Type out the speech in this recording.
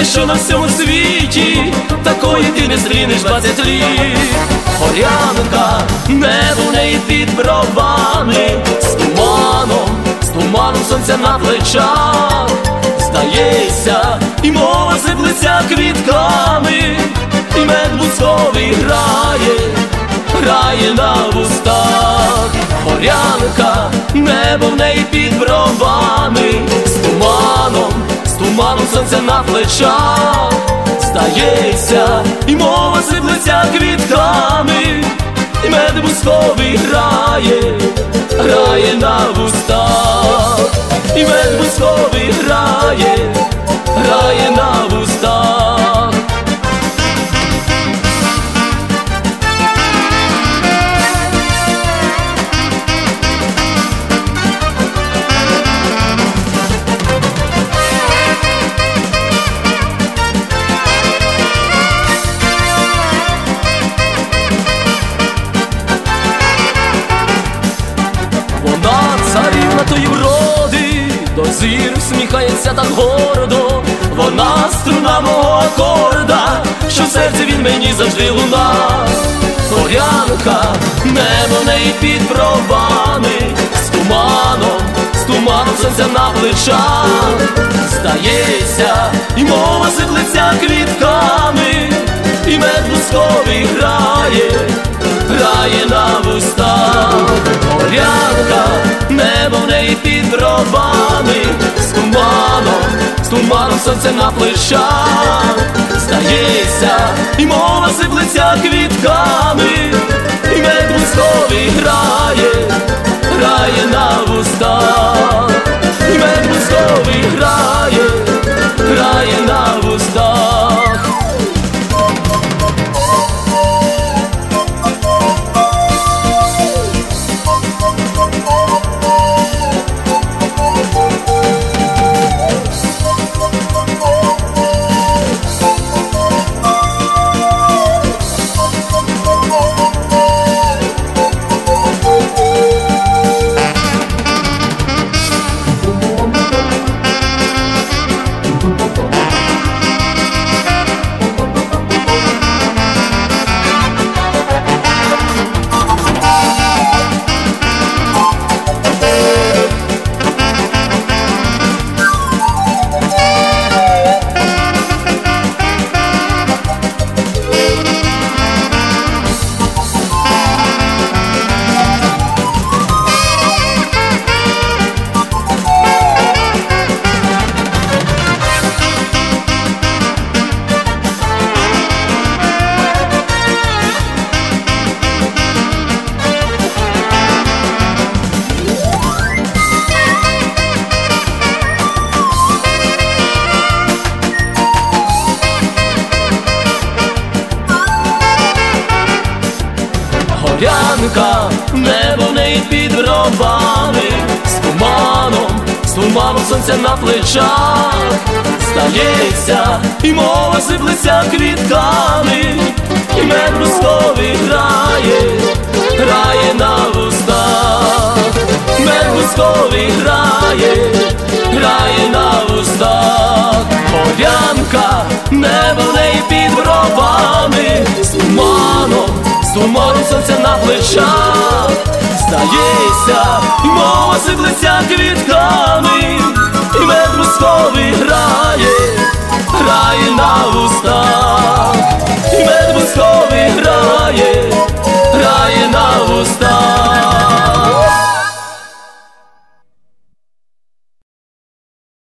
те, що на всьому світі такої ти не зустрінеш 20 літ. Горянка, небо в неї під бровами, з туманом сонця на плечах. Здається, і мова сиплеться квітками, і мед бузковий грає на вустах. Горянка, небо в неї під бровами, з туманом сонця на плечах. Здається, і мова сиплеться квітками, і мед бузковий грає на вустах. І мед бузковий грає на вустах. Царівна тої вроди, до зір всміхається так гордо. Вона струна мого акорда, що в серці він мені завжди луна. Горянка, небо в неї під бровами, з туманом сонця на плечах. Здається, і мова сиплеться квітками, і мед бузковий грає на вустах. Горянка, небо в неї під бровами, з туманом сонця на плечах. Здається, і мова сиплеться квітками, і мед бузковий грає на вустах. І мед бузковий грає на вустах. Горянка, небо в неї під бровами, з туманом сонця на плечах. Здається, і мова сиплеться квітками, і мед бузковий грає на вустах. Мед бузковий грає на вустах. Горянка, небо в неї під бровами, з туманом сонця на плечах. Здається, і мова сиплеться квітками, і мед бузковий грає на вустах.